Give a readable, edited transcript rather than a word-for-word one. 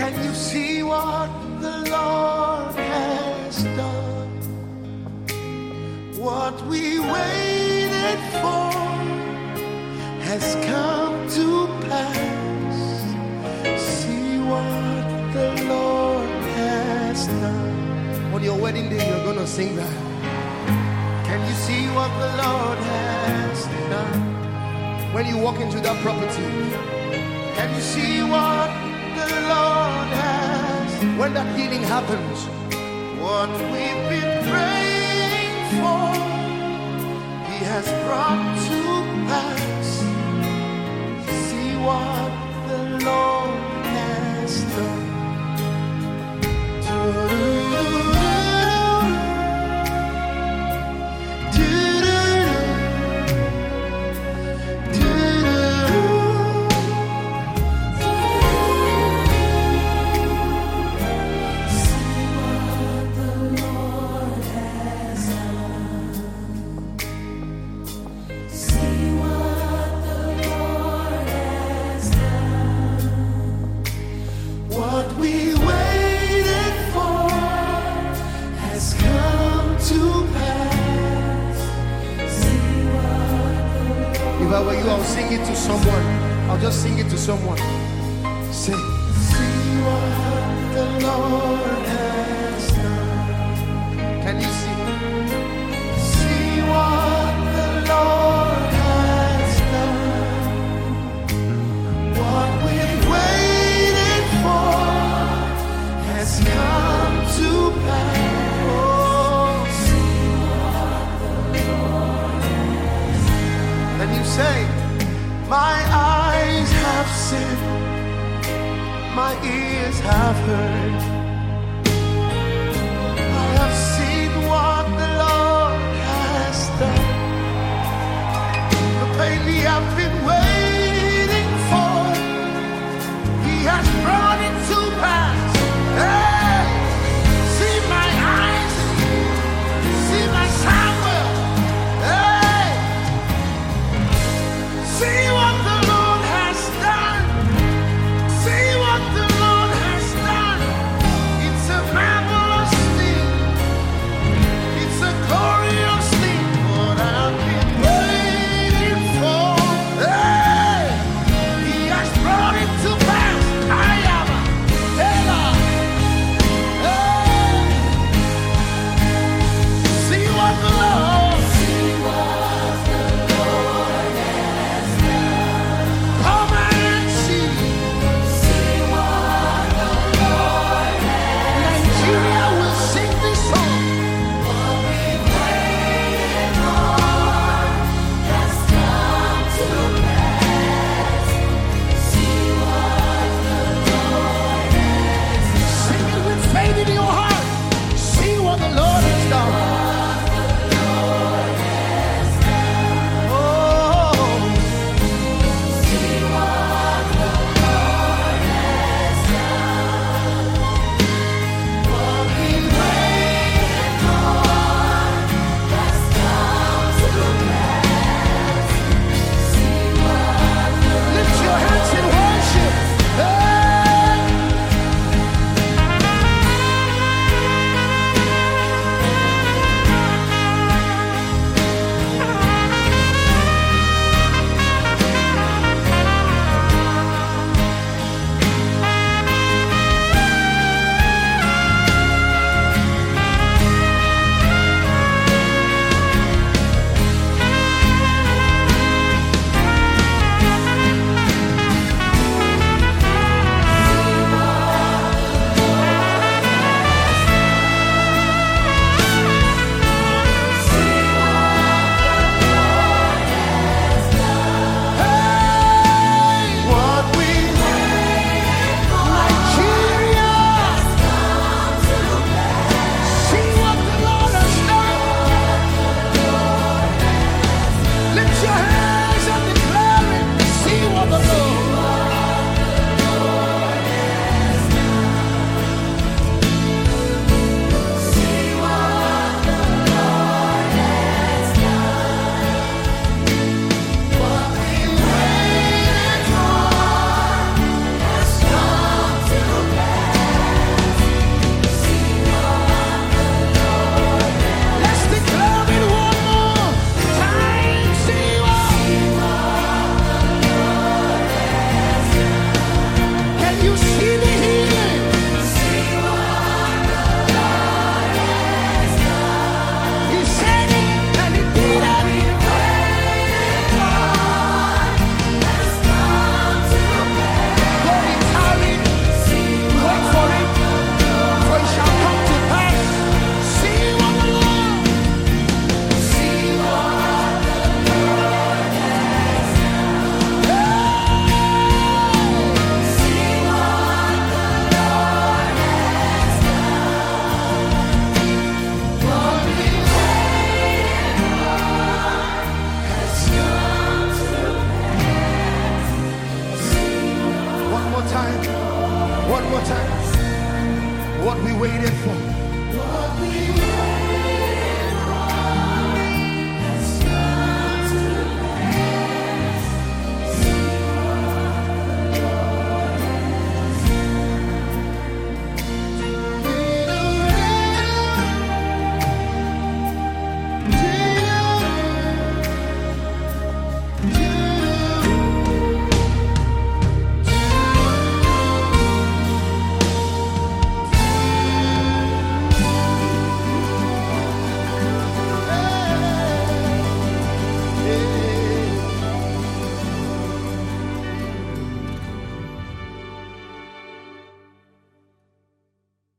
Can you see what the Lord has done? What we waited for has come to pass. See what the Lord has done. On your wedding day, you're gonna sing that. Can you see what the Lord has done? When you walk into that property, can you see what the Lord has? When that healing happens, what we've been praying for, He has brought to pass. See what the Lord has done. If I were you, I'll sing it to someone. I'll just sing it to someone. Say, see what the Lord has done. Can you see? See what the Lord has done. What we've waited for has come to pass. And you say, my eyes have seen, my ears have heard. I have seen what the Lord has done. The pain we have been waiting for, He has brought it to pass. Hey, see my eyes, see my Samuel. See what the Lord has done. See what the Lord has done. One more time. What we waited for. What we waited